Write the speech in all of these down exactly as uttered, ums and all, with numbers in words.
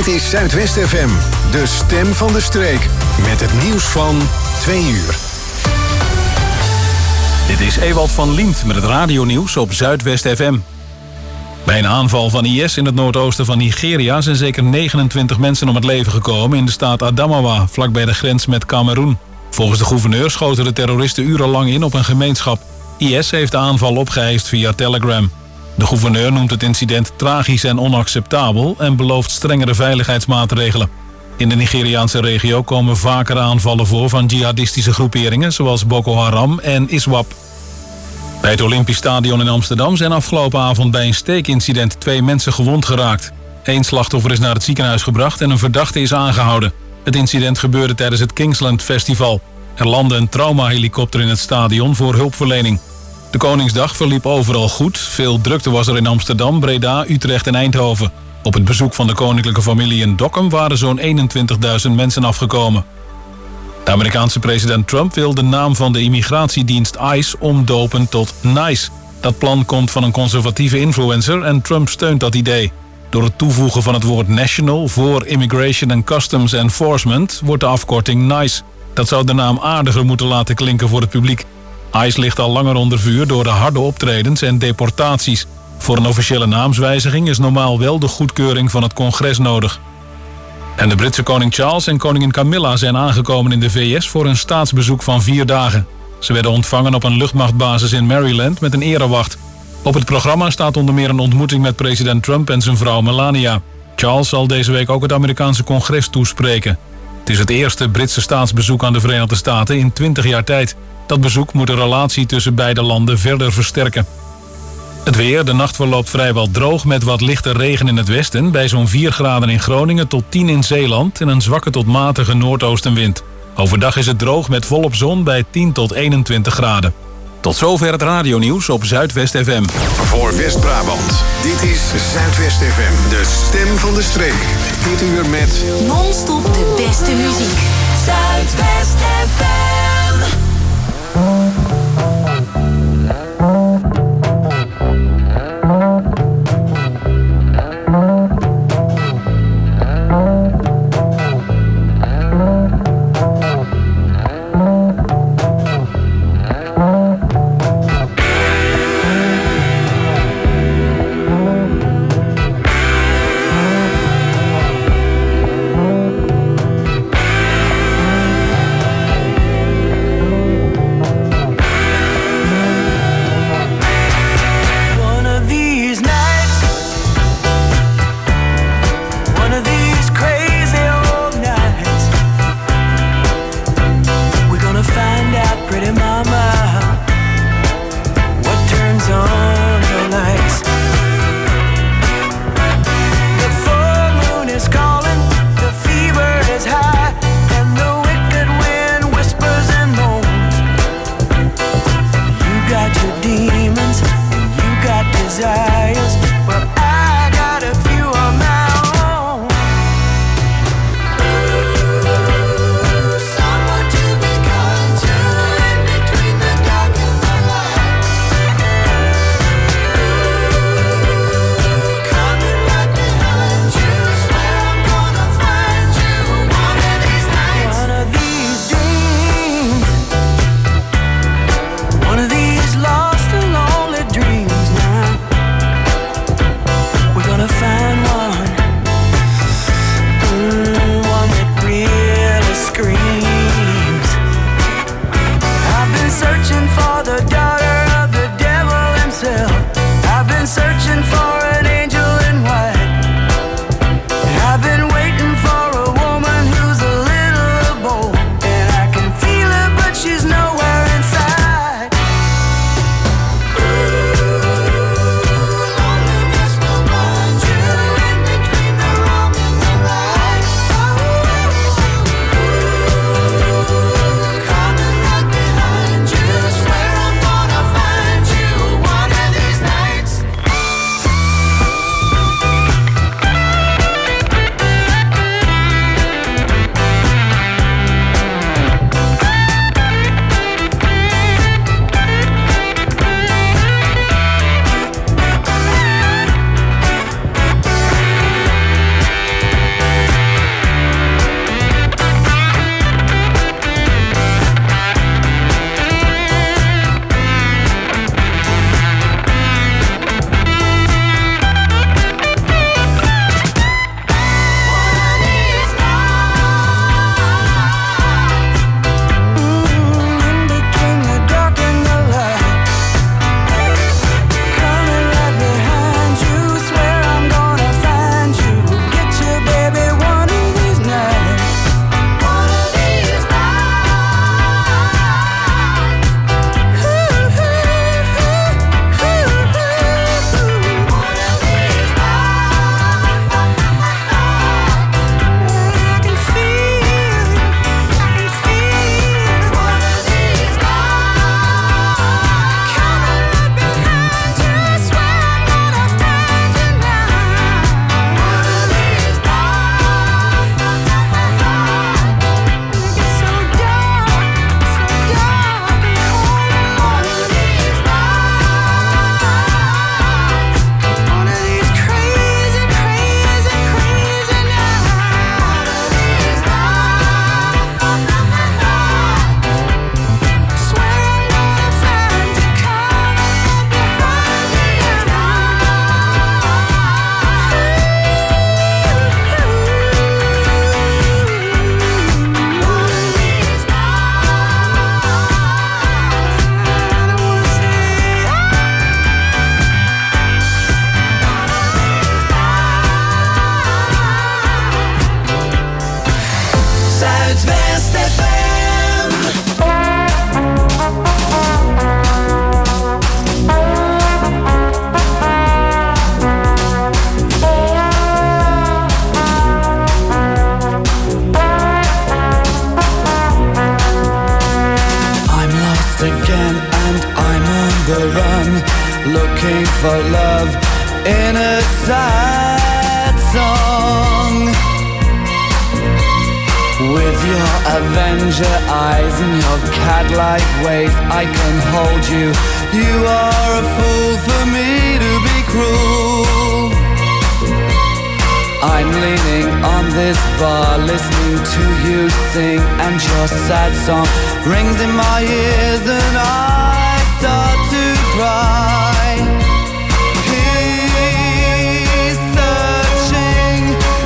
is Zuidwest F M, de stem van de streek. Met het nieuws van twee uur. Dit is Ewald van Liemt met het radionieuws op Zuidwest F M. Bij een aanval van I S in het noordoosten van Nigeria zijn zeker negenentwintig mensen om het leven gekomen in de staat Adamawa, vlakbij de grens met Kameroen. Volgens de gouverneur schoten de terroristen urenlang in op een gemeenschap. I S heeft de aanval opgeëist via Telegram. De gouverneur noemt het incident tragisch en onacceptabel en belooft strengere veiligheidsmaatregelen. In de Nigeriaanse regio komen vaker aanvallen voor van jihadistische groeperingen zoals Boko Haram en ISWAP. Bij het Olympisch Stadion in Amsterdam zijn afgelopen avond bij een steekincident twee mensen gewond geraakt. Eén slachtoffer is naar het ziekenhuis gebracht en een verdachte is aangehouden. Het incident gebeurde tijdens het Kingsland Festival. Er landde een traumahelikopter in het stadion voor hulpverlening. De Koningsdag verliep overal goed. Veel drukte was er in Amsterdam, Breda, Utrecht en Eindhoven. Op het bezoek van de koninklijke familie in Dokkum waren zo'n eenentwintigduizend mensen afgekomen. De Amerikaanse president Trump wil de naam van de immigratiedienst ICE omdopen tot NICE. Dat plan komt van een conservatieve influencer en Trump steunt dat idee. Door het toevoegen van het woord national voor Immigration and Customs Enforcement wordt de afkorting NICE. Dat zou de naam aardiger moeten laten klinken voor het publiek. ICE ligt al langer onder vuur door de harde optredens en deportaties. Voor een officiële naamswijziging is normaal wel de goedkeuring van het congres nodig. En de Britse koning Charles en koningin Camilla zijn aangekomen in de V S voor een staatsbezoek van vier dagen. Ze werden ontvangen op een luchtmachtbasis in Maryland met een erewacht. Op het programma staat onder meer een ontmoeting met president Trump en zijn vrouw Melania. Charles zal deze week ook het Amerikaanse congres toespreken. Het is het eerste Britse staatsbezoek aan de Verenigde Staten in twintig jaar tijd. Dat bezoek moet de relatie tussen beide landen verder versterken. Het weer, de nacht verloopt vrijwel droog met wat lichte regen in het westen... bij zo'n vier graden in Groningen tot tien in Zeeland... en een zwakke tot matige noordoostenwind. Overdag is het droog met volop zon bij tien tot eenentwintig graden. Tot zover het radionieuws op Zuidwest F M. Voor West-Brabant, dit is Zuidwest F M, de stem van de streek. Dit uur met... non-stop de beste muziek. Zuidwest F M. Someone to be kind to in between. looking for love in a sad song. With your Avenger eyes and your cat-like ways, I can hold you. You are a fool for me to be cruel. I'm leaning on this bar, listening to you sing, and your sad song rings in my ears, and I start to cry. He's searching,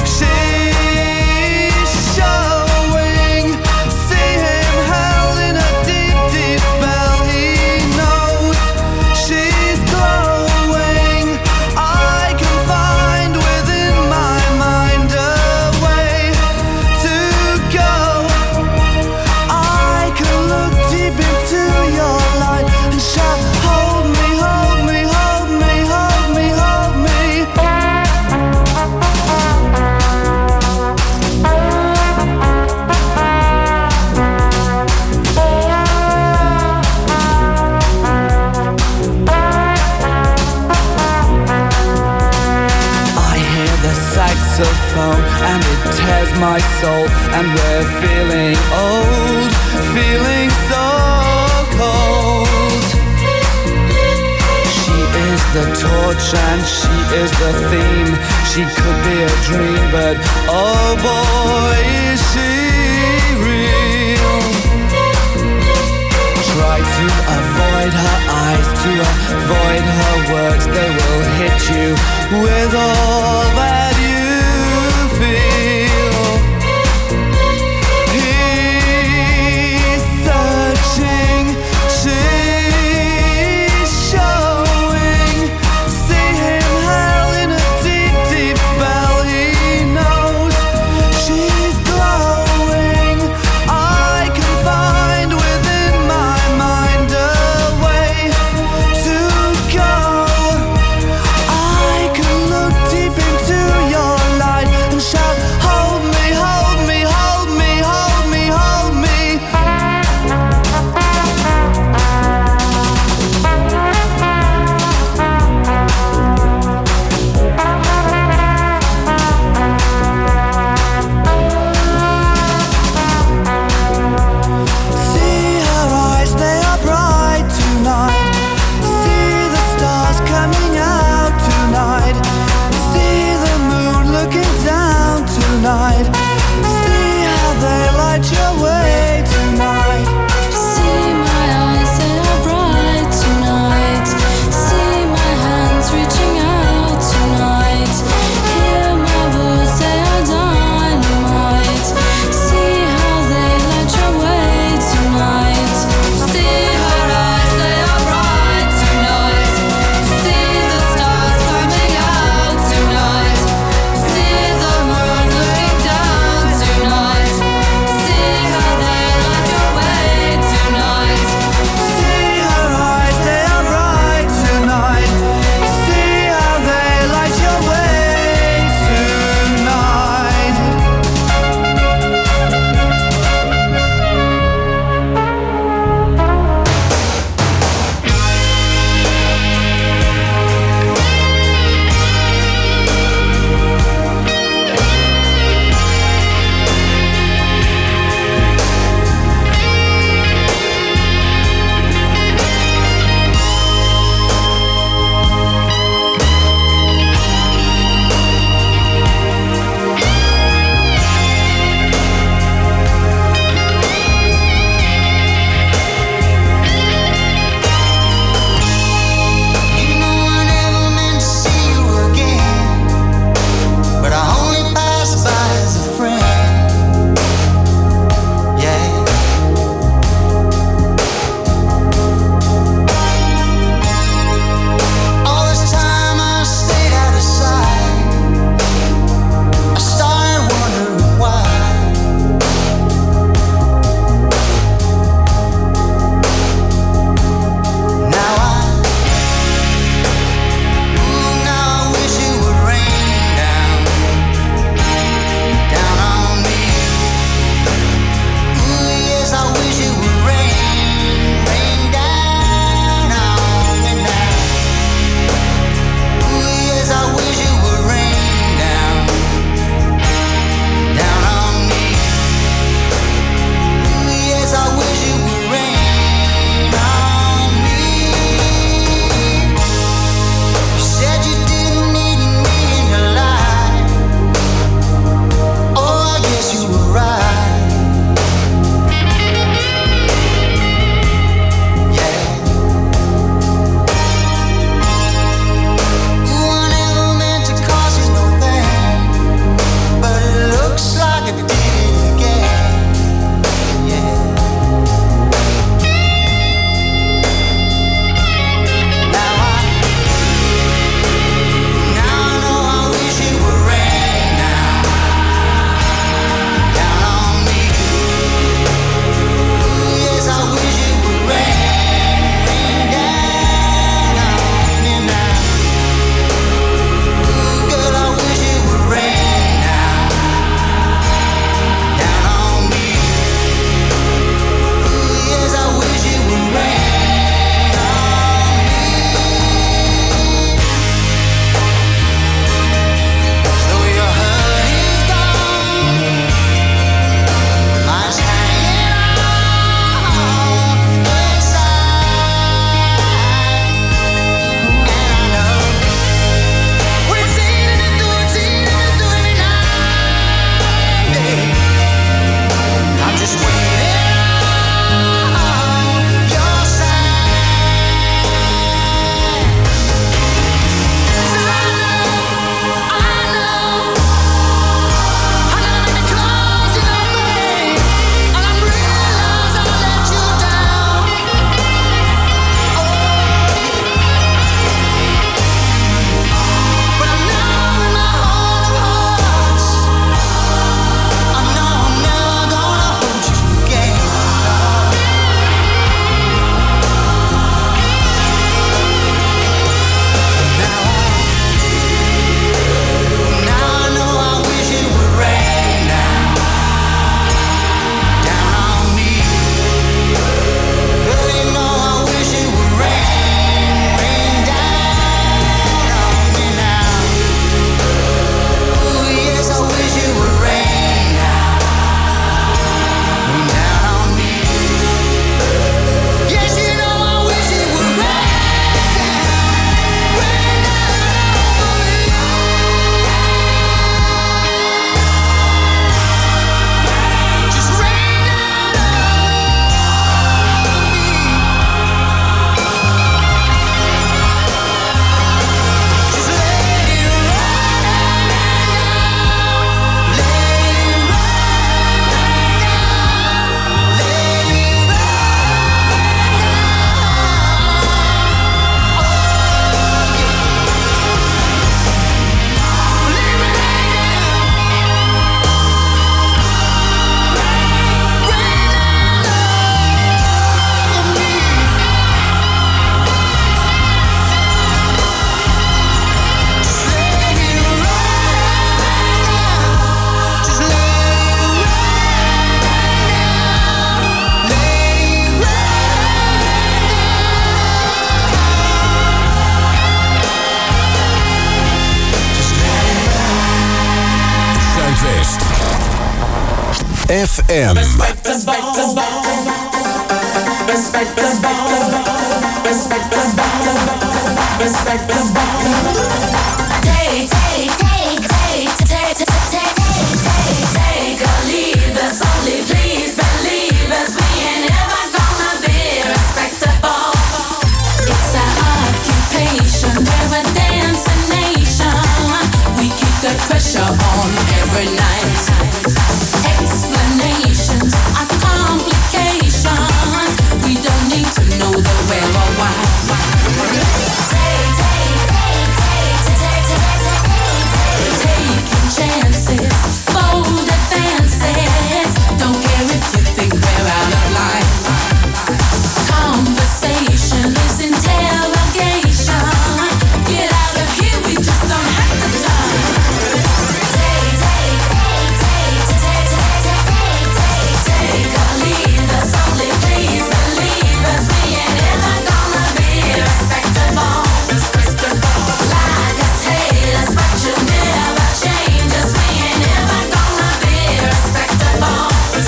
she's showing. See him held in a deep, deep spell. He knows she's glowing. I can find within my mind a way to go. I can look deep into your light and shout, hold me, hold me, hold me, hold me, hold me. I hear the saxophone and it tears my soul, and we're feeling old, feeling so cold. She is the torch and she is the theme. She could be a dream, but oh boy, is she real. Try to avoid her eyes, to avoid her words. They will hit you with all that you feel. He's searching, she's showing. See him held in a deep, deep spell. He knows she's glowing. I can find within my mind a way to go. I can look deep into F M. Take, take, take, take, take, take, take, take, take a leave us, only please believe us. We ain't ever gonna be respectable. It's our occupation, we're a dancing nation. We keep the pressure on every night. Explanations are complications. We don't need to know the where or why. Take, take, take, take, take, take, take, taking chances, bold advances. Don't care if you think we're out of line. Conversation is interrogation. Get out of here, we just don't have the time. Take, take, take, take, take, take, take, take, take or leave us, only please believe us. We ain't ever gonna be respectable. Like us, hate us, but you never change us. We ain't ever gonna be respectable.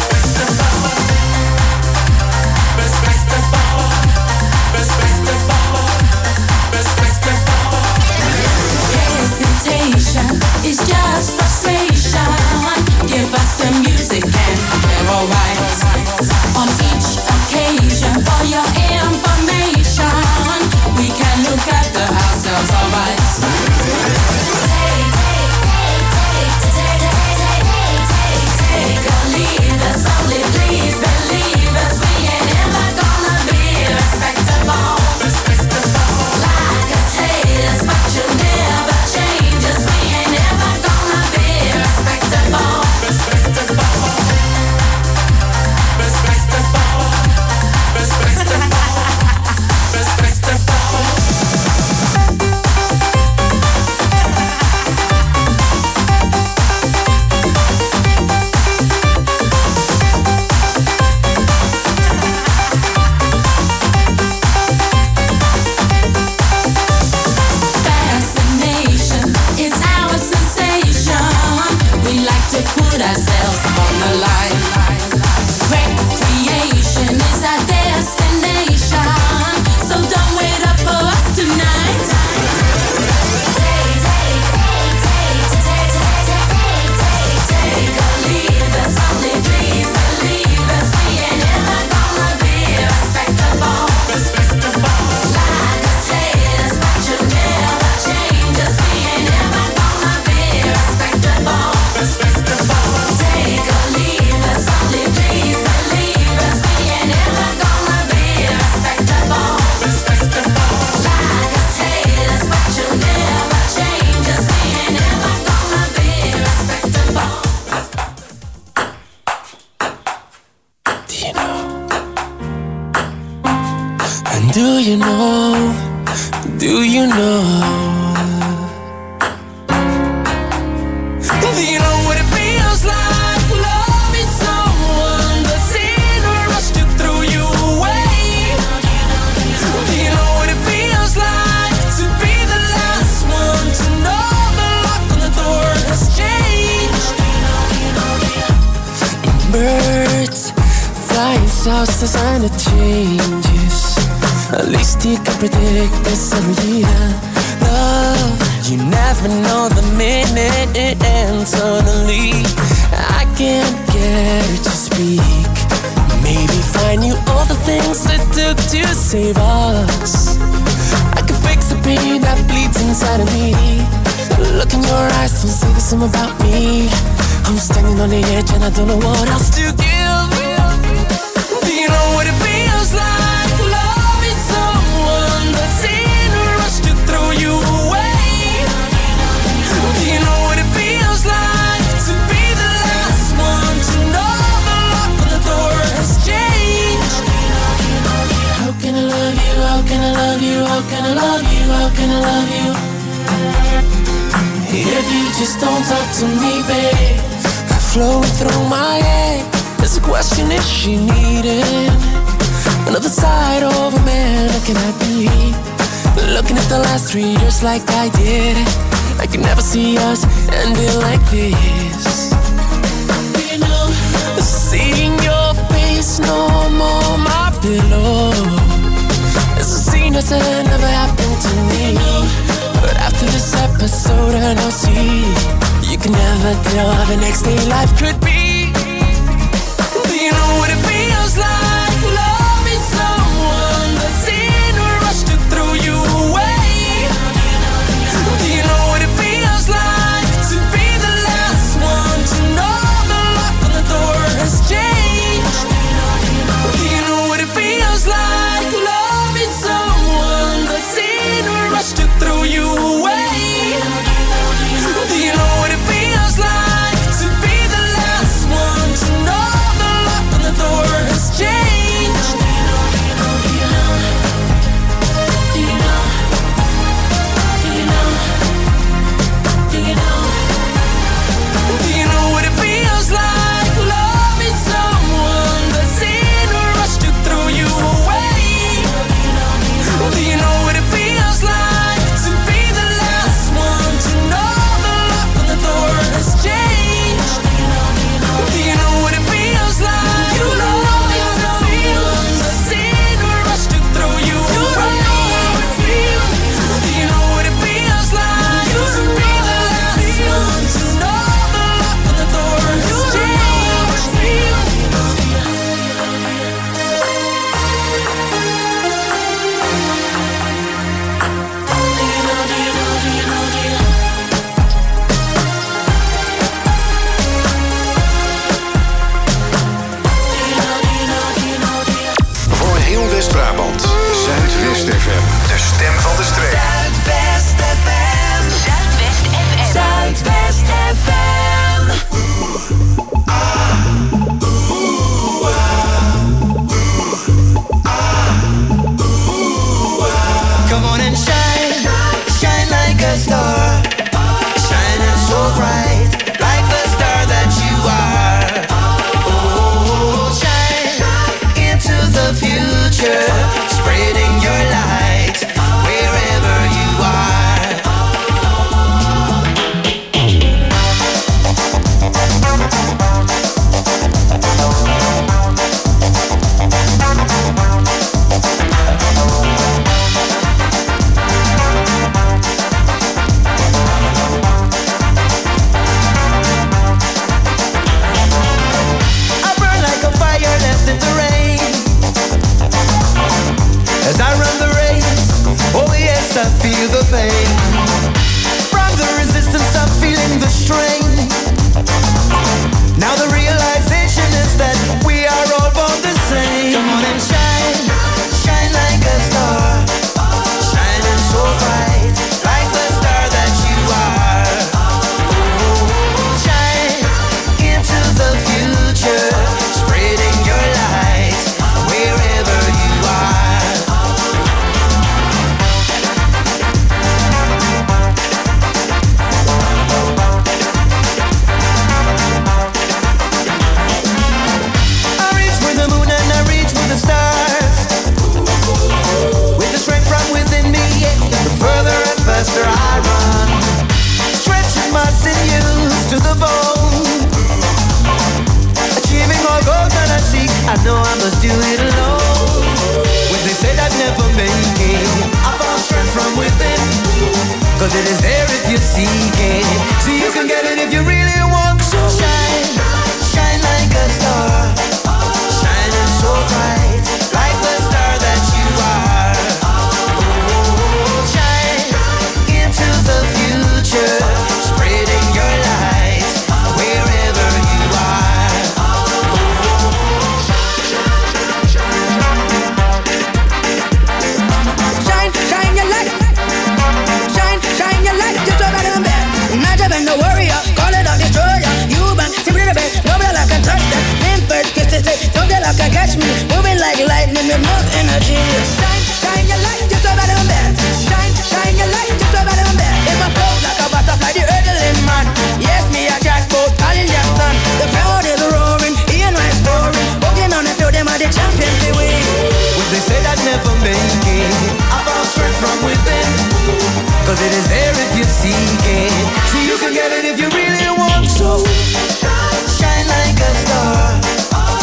Hesitation is just frustration. Give us the music and we're alright. On each occasion, for your information, we can look after ourselves alright. Take, take, take, take, take, take, take, take, take or leave us, only please believe us. We ain't ever gonna be respectable. Like us, hate us, but you never change us. We ain't ever gonna be respectable. Fascination is our sensation. We like to put ourselves on the line. Recreation is our destination. So don't wait up for us tonight. Take, take, take, take, take, take, take, take, take or leave us, only please believe us. We ain't ever gonna be respectable. Like us, hate us, but you never change us. We ain't ever gonna be respectable. Take or leave us, only please believe us. We ain't ever gonna be respectable. Like us, hate us, but you never change us. We ain't ever gonna be respectable. Do you know? And do you know? Do you know? Do you know what it feels like? Loving someone that's in a rush to throw you away. Do you know what it feels like to be the last one to know the lock on the door has changed? Birds flying south, the sign of changes. At least you can predict this every year. Love, you never know the minute it ends. Suddenly, I can't get her to speak. Maybe find you all the things it took to save us. I could fix the pain that bleeds inside of me. Look in your eyes, don't say the same about me. I'm standing on the edge and I don't know what else to give. Do you know what it feels like? Loving someone that's in a rush to throw you away. Do you know what it feels like to be the last one to know the lock on the door has changed? How can I love you? How can I love you? How can I love you? How can I love you? If you just don't talk to me, babe. Flowing through my head, there's a question, is she needing another side of a man? How can I be looking at the last three years like I did? I can never see us ending like this. You know, Seeing your face no more my pillow. It's a scene that never happened to me. But after this episode I know see, you can never tell how the next day life could be. Do you know what it feels like? Loving someone that's in a rush to throw you away. Do you know what it feels like to be the last one to know the lock on the door has changed? Do you know what it feels like? Loving someone that's in a rush to throw you away. Do you know what it feels like to be the last one to know the lock on the door has changed? Do you know? Do you know? Do you know? Do you know? Do you know? Do you know what it feels like? Loving someone that's in a rush to throw you away. Do you know what it feels like to be the last one to know the lock on the door has changed? Do you know what it feels like? You know loving someone that's in a rush to throw you away. Do you know what it feels like to be the last one to know the lock on the door has changed? Voor heel West-Brabant, Zuidwest F M. De stem van de streek. Zuidwest F M. Zuidwest F M. Come on and shine, shine like a star, shining so bright, like the star that you are. Oh, shine into the future, spreading your light wherever you are. I burn like a fire left in the rain. As I run the race, oh yes, I feel the pain. From the resistance, I'm feeling the strain. Now the realization is that we are all born the same. Come on and shine, shine like a star, shining so bright, like the star that you are. Oh, shine into the future, spreading your light wherever you are. I reach for the moon and I reach for the stars. With the strength from within me, yeah, the further and faster I run. Stretching my sinews to the bone. Achieving all goals that I seek, I know I must do it alone. When they said I'd never make it, I found strength from within. Cause it is there if you seek it. So you can get it if you really want to. Shine, shine like a star, shining so bright, like the star that you are. Oh, shine into the future, spreading your light wherever you are. Shine, shine your light. Shine, shine your light. Just over them there. Not even no warrior. Call it a destroyer. You bang, simply the best. Nobody like can touch that. Name first, kiss to say. Nobody like can catch me. Moving like lightning with enough energy. Shine, shine your light. Just over them there. Shine, shine your light. Just over them there. In my flow like a butterfly, the hurdling man. Yes, me a jackpot, calling your son. The crowd is roaring. Hear my story. Walking on the field, them are the champions they win. When they said I'd never make it, I found strength from within. Cause it is there if you seek it. So you can get it if you really want to. Shine like a star,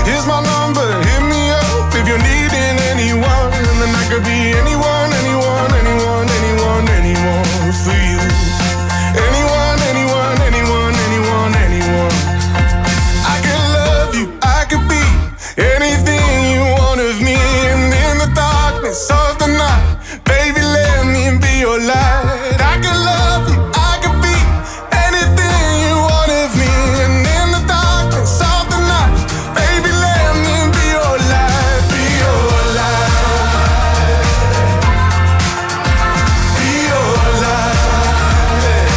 Here's my number, hit me up if you're needing anyone. And then I could be anyone, anyone, anyone, anyone, anyone for you. Anyone, anyone, anyone, anyone, anyone. I could love you, I could be anything you want of me. And in the darkness of the night, baby, let me be your light. I could love you, I could be anything you want of me. And in the darkness of the night, baby, let me be your light, be your light, be your light.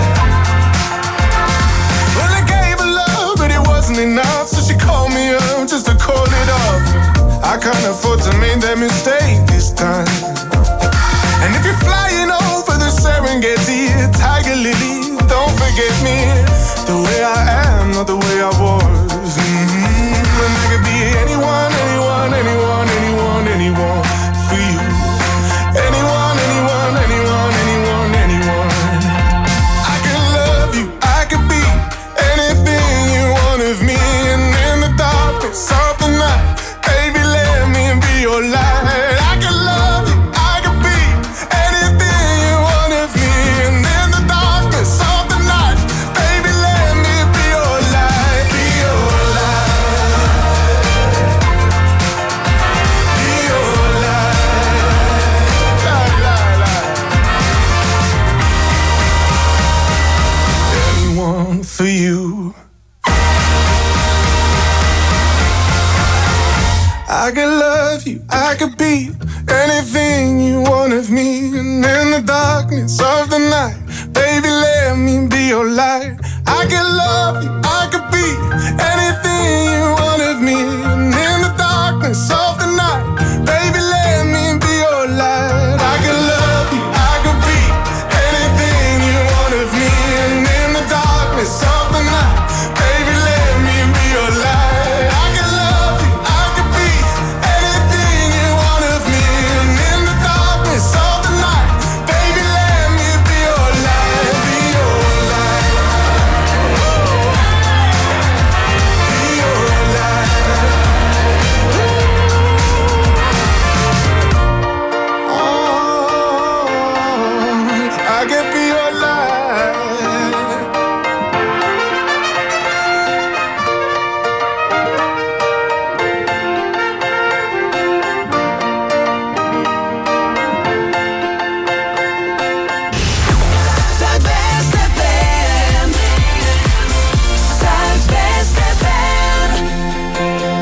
Well, I gave her love, but it wasn't enough, so she called me up just to call it off. I can't afford to make that mistake this time. And if you're flying over the Serengeti, Tiger Lily, don't forget me. The way I am, not the way I was. Mm-hmm. And I could be anyone, anyone, anyone, anyone, anyone for you. Anyone, anyone, anyone, anyone, anyone. I could love you, I could be anything you want of me. And in the darkness of the night, baby, let me be your light. I could love you, I could be anything you want of me. And in the darkness of the night, baby, let me be your light, be your light, be your light, light, light, light. Anyone for you. I could love you, I could be anything you want of me. And in the darkness of the night, baby, let me be your light. I could love you, I could be anything you want of me. And in the darkness of the night, baby, let me be your light. I could love you, I could be anything you want of me. And in the darkness of the night, baby, let me be your light. I could love you, I could be anything you want of me. And in the darkness of the night, baby, let me be your light, be your light, be your light. Oh, I could be your light. Zuidwest F M. Zuidwest F M.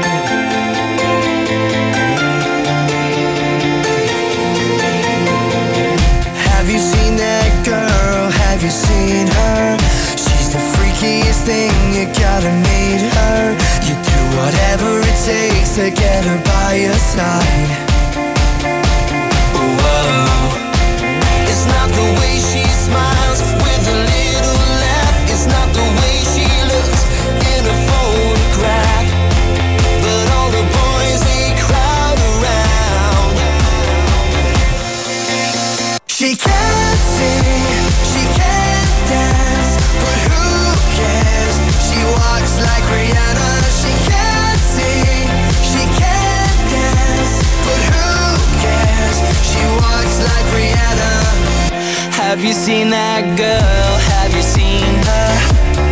Have you seen that girl? Have you seen her? She's the freakiest thing, you gotta meet her. You do whatever it takes to get her by your side. Whoa. It's not the way she smiles with a little laugh. It's not the way she looks in a photograph. But all the boys, they crowd around. She can't sing, she can't dance, but who cares? She walks like Rihanna. She can't sing, she can't dance, but who cares? She walks like Rihanna. Have you seen that girl? Have you seen her?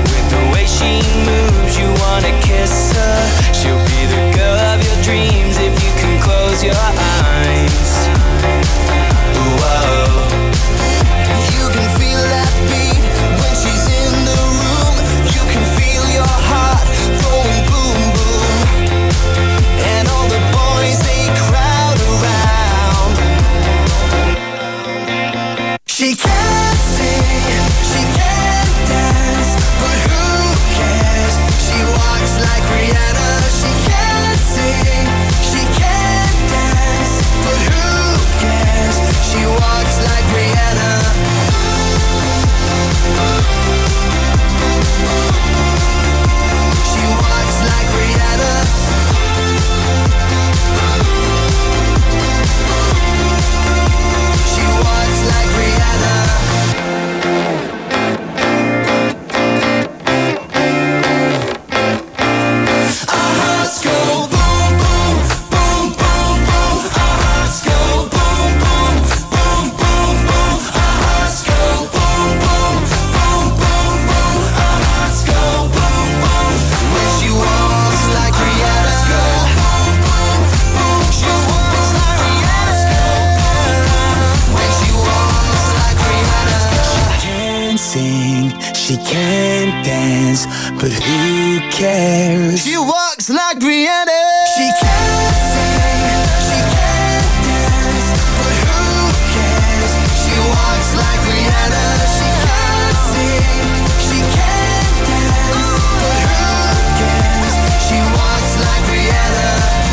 but who cares? She walks like Rihanna. She can't sing, she can't dance, but who cares? She walks like Rihanna. She can't sing, she can't dance, but who cares? She walks like Rihanna.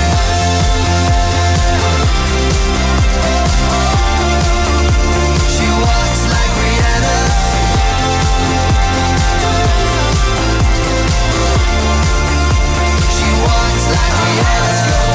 She walks like Rihanna. She walks like Rihanna.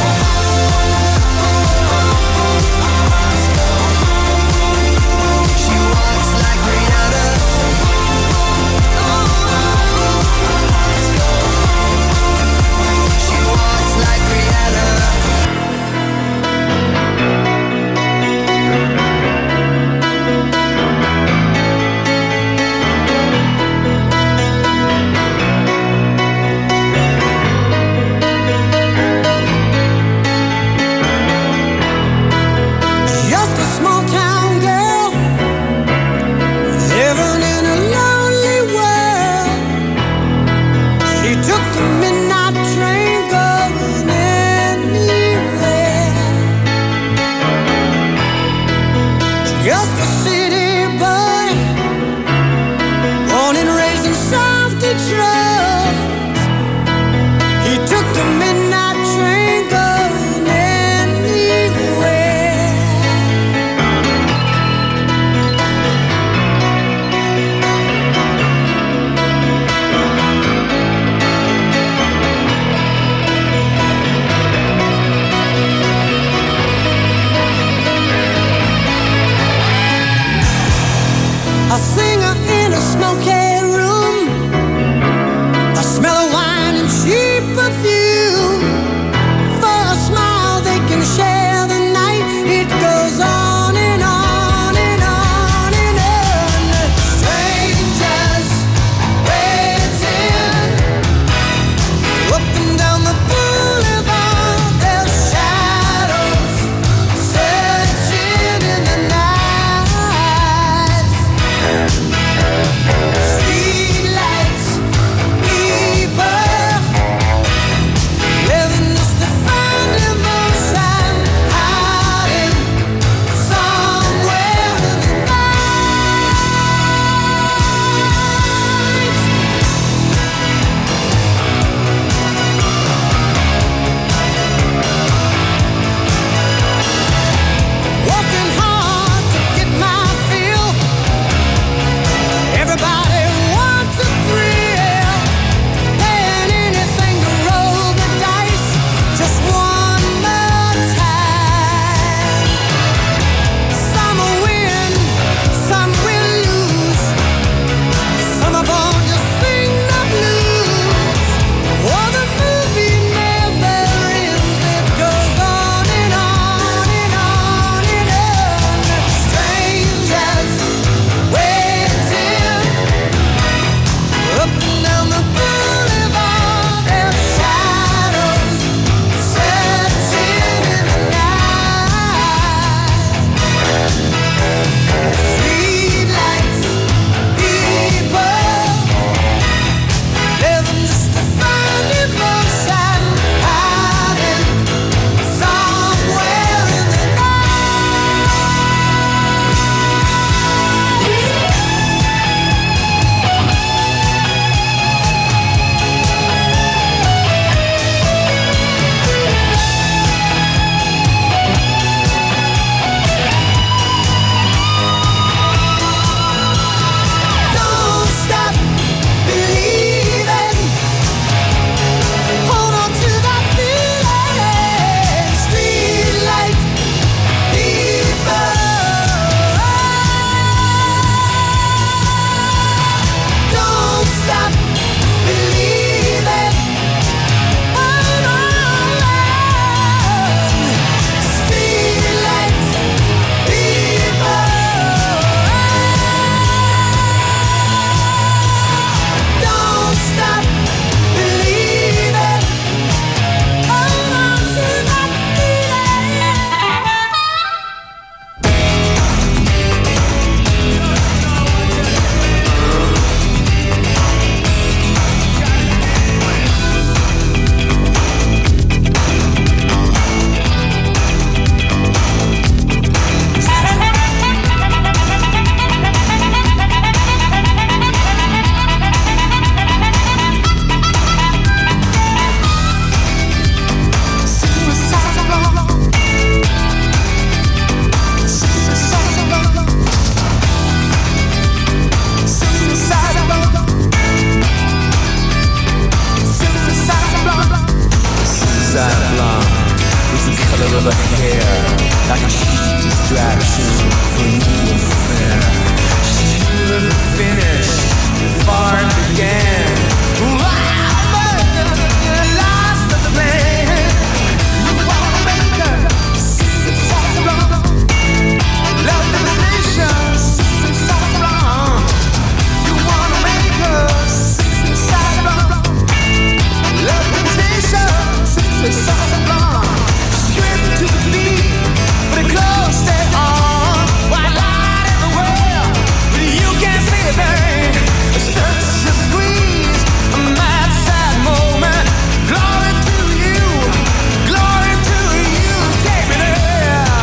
suicide blonde is the color of her hair, like a cheap distraction for a new affair. She knew the finish before it began. Wow, but lost the plan. You wanna make her suicide blonde. Love devastation, suicide blonde. You wanna make her suicide blonde. Love devastation, suicide blonde. Stripped to the beat, but it close that on. White light everywhere, but you can't see a thing. It's just a squeeze, a mad sad moment. Glory to you, glory to you. Take me there,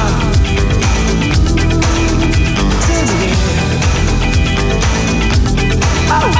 take me there. Oh.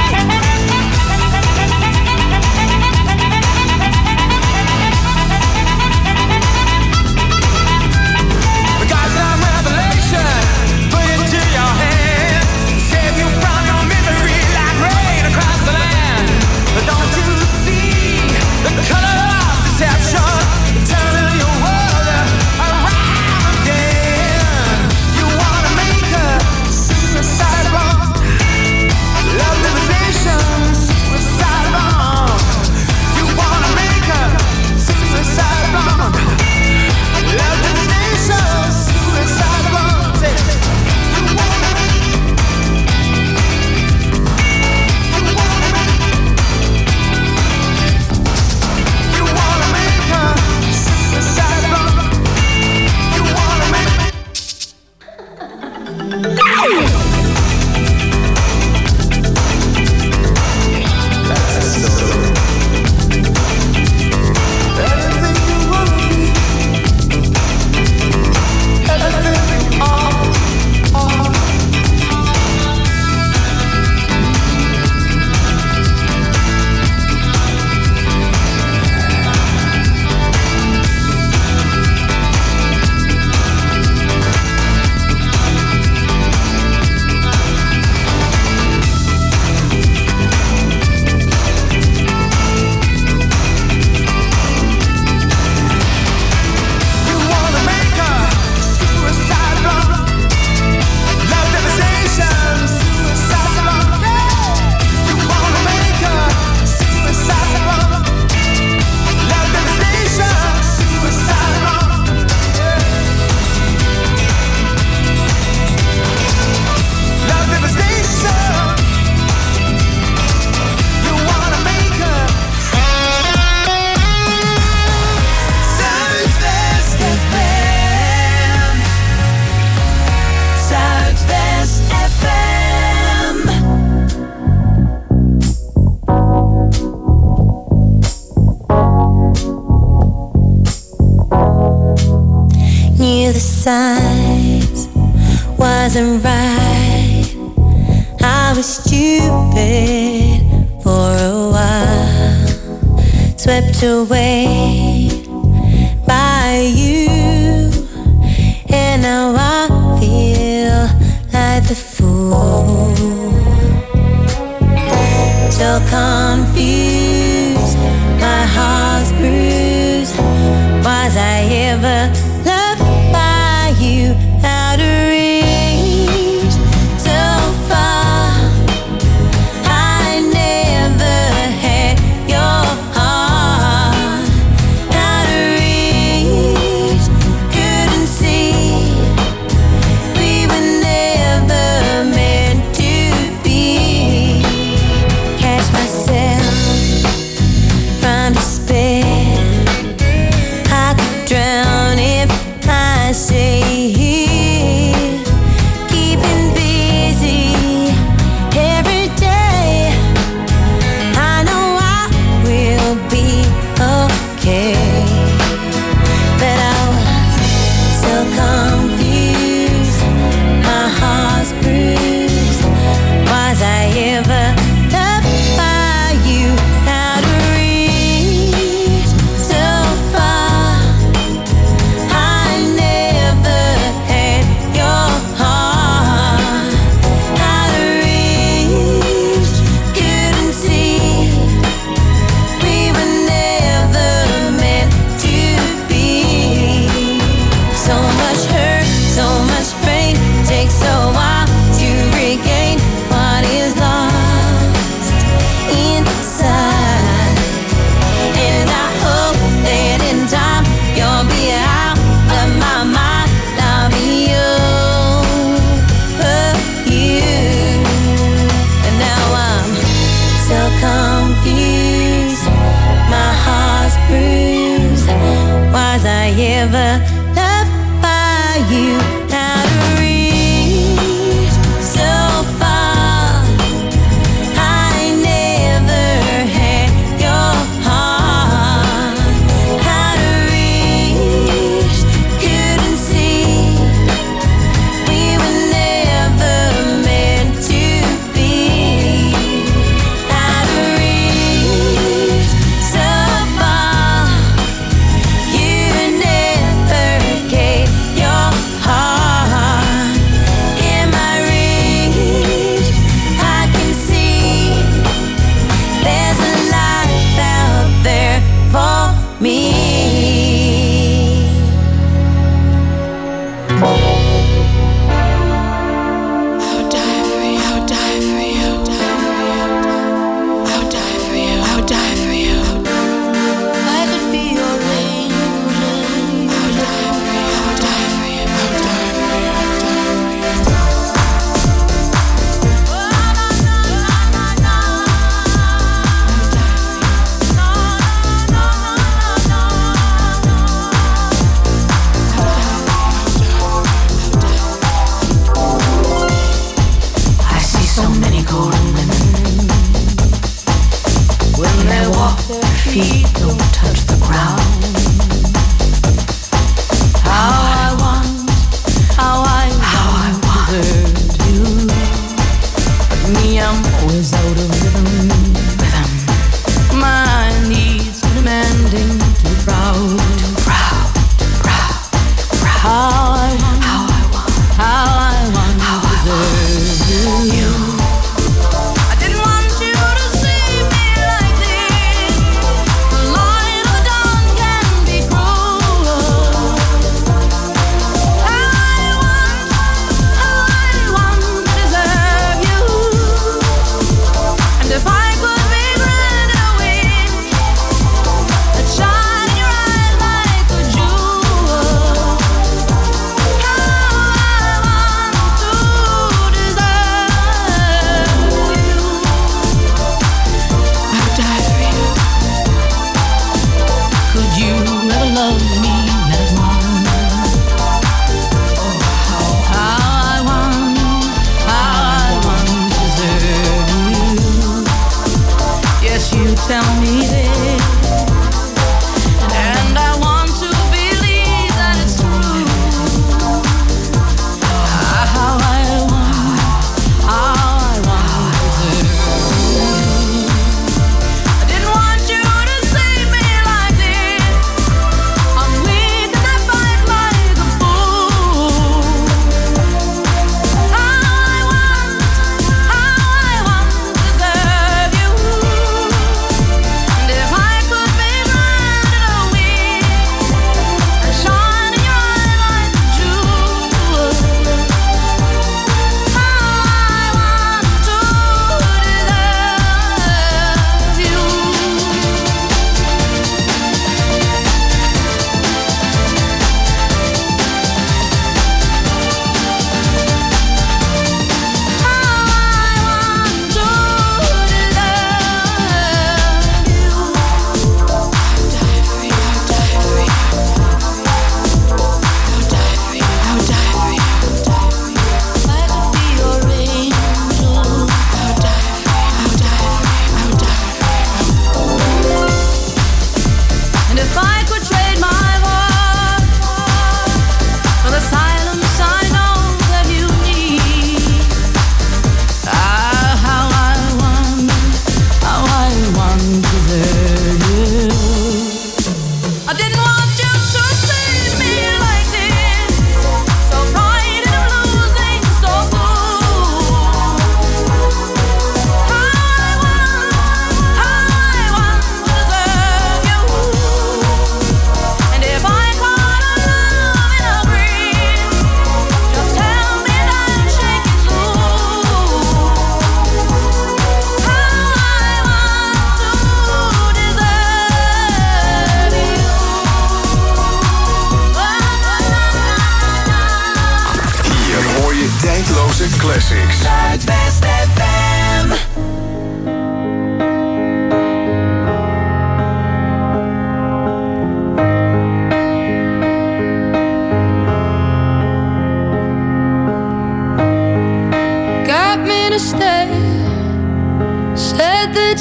signs wasn't right. I was stupid for a while, swept away by you, and now I feel like the fool. So confused, my heart's bruised. Was I ever loved by you? Out of reach, so far. I never had your heart. ever love by you out of reach so far. I never had your heart out of reach. Couldn't see we were never meant to be out of reach so far. You never gave your heart in my reach. I can see there's a life out there for me. I'll die for you, I'll die for you, I'll die for you, I'll die for you. I could be your angel. I'll die for you, I'll die for you, I'll die for you, I'll die for you. I see so many golden women. When they walk, their feet don't touch the ground. How I want, how I how I want to hurt you. But me, I'm always out of rhythm. Rhythm. My needs demanding, too proud, too proud, too proud, too proud. How I want, how I want, how I want how to deserve you. you. I didn't want you to see me like this. The light of the dawn can be cruel. How I want, how I want to deserve you. And if I could be granted a wish that shine in your eyes like a jewel. How I want to deserve you. I'll die for you. Could you ever love me that much? Oh, how, how I want, how I want to deserve you. Yes, you tell me this, and I want to believe that it's true. Ah, how I want, how I want to deserve you. I didn't want you to see me like this. I'm weak and I fight like a fool. How I want, how I want to deserve you. And if I could be granted a wish that shine in your eyes like a jewel. How I want to deserve you. And if I could trade my heart for the silence I know that you need. Ah, how I want, how I want to deserve you. I didn't want you to see me like this, so frightened of losing so soon. How I want, how I want to deserve you. And if I caught a love in a breeze, just tell me that I'll shake it loose. How I want to deserve you. Hier hoor je tijdloze classics. Zuidwest F M.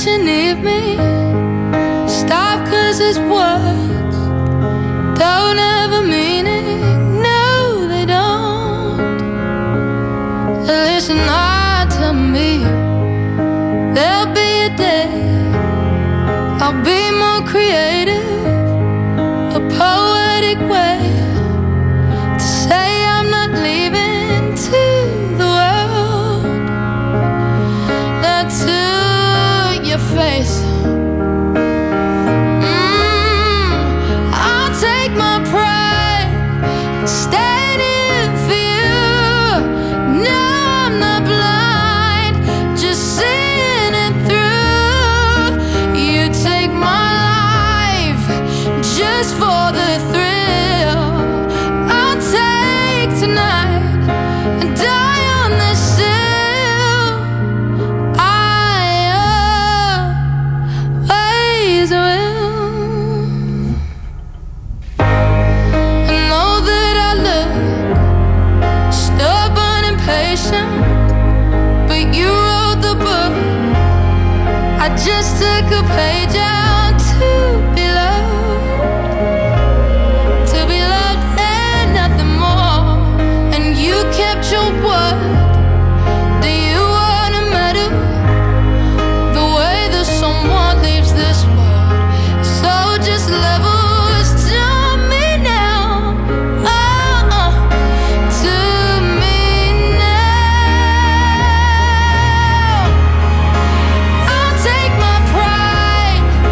you need me. Stop, cause it's words don't ever mean it. No, they don't. Listen, I tell me there'll be a day I'll be more creative, a poetic way to say I'm not leaving to the world. Now to your face, mm, I'll take my pride, stand in for you. No, I'm not blind, just seeing it through. You take my life just for the thrill. I'll take tonight and die on this hill. I always will. I know that I look stubborn and patient, but you wrote the book. I just took a page out to be loved, to be loved and nothing more. And you kept your word. Do you wanna matter? The way that someone leaves this world, so just levels to me now. Oh, uh, to me now. I'll take my pride,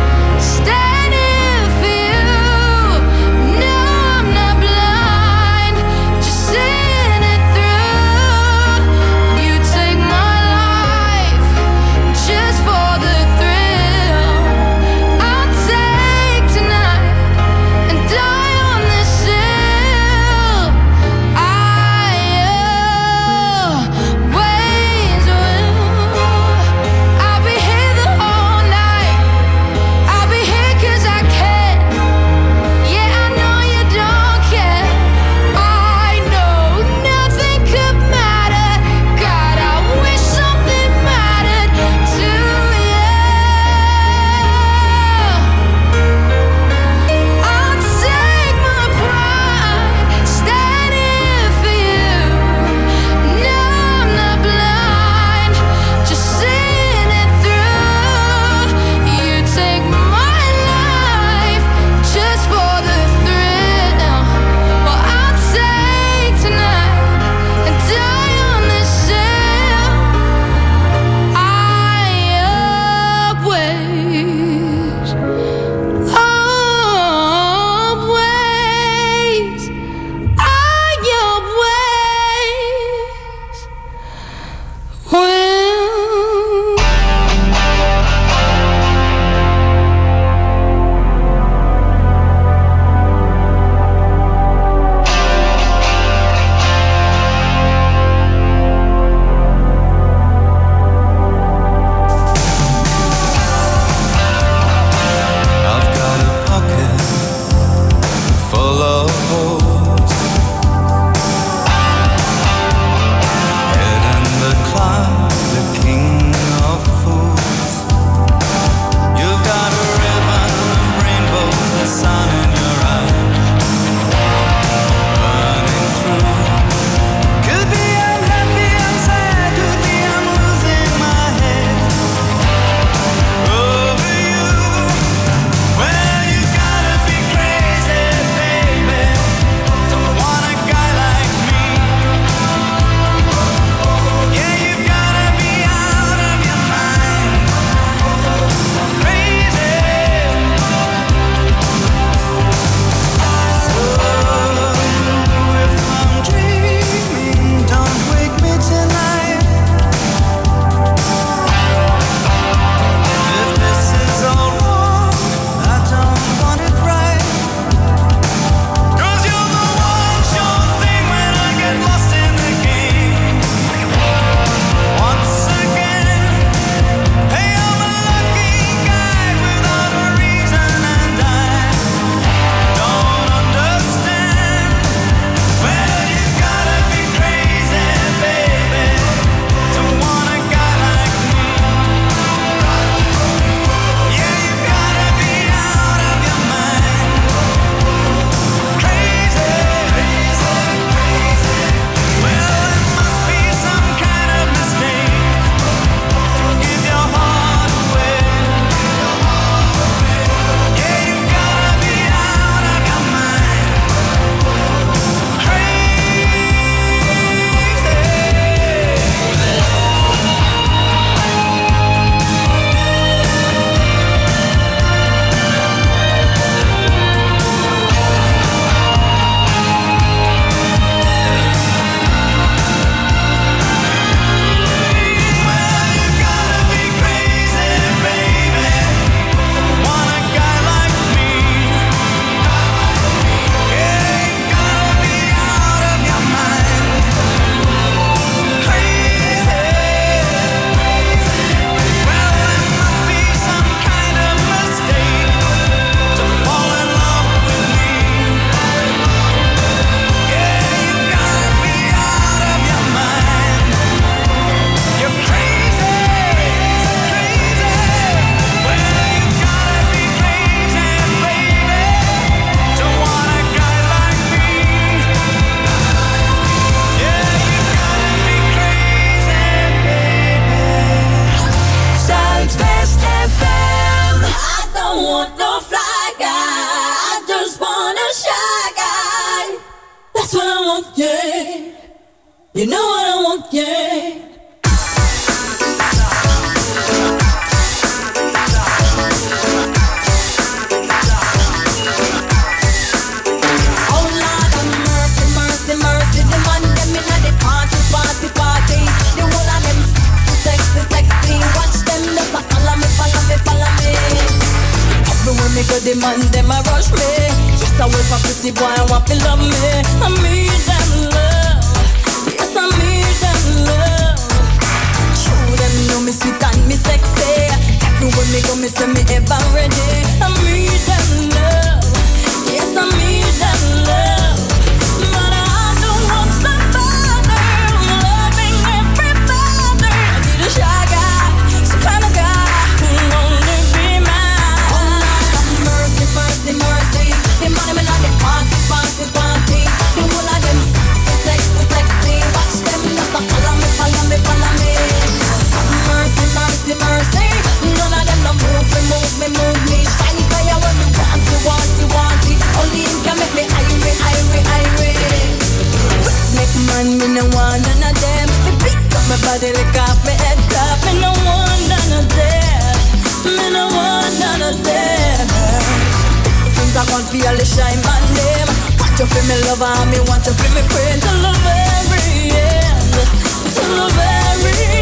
You know what I want, yeah. Oh Lord have mercy, mercy, mercy. The man them inna the party, party, party. The whole of them sexy, sexy. Watch them just a follow me, follow me, follow me. Everywhere me go, the man them a rush me. Just a wait for pretty boy, want to love me. I need them love. Yes, I need them love. True, them know me sweet and me sexy. Everywhere me go, me say me ever ready. I need them love. Yes, I need them love. But I don't want somebody loving everybody. I need a shy guy, some kind of guy who'll only be mine. Oh Lord have mercy, mercy, mercy. The money me not the party, party, party. The whole of them sexy, sexy. Watch them just a follow me, follow me, follow me. Mercy, mercy, mercy. None of them no move me, move me, move me. Shine fire when me want you, want you, want it. Only him can make me irate, irate, irate. Make man, me no want none of them. Me pick up my body, lick off me head top. Me no want none of them. Me no want none of them. Things I want feel the shine man them. Want you feel me lover, me want you feel me friend till the very end, till the very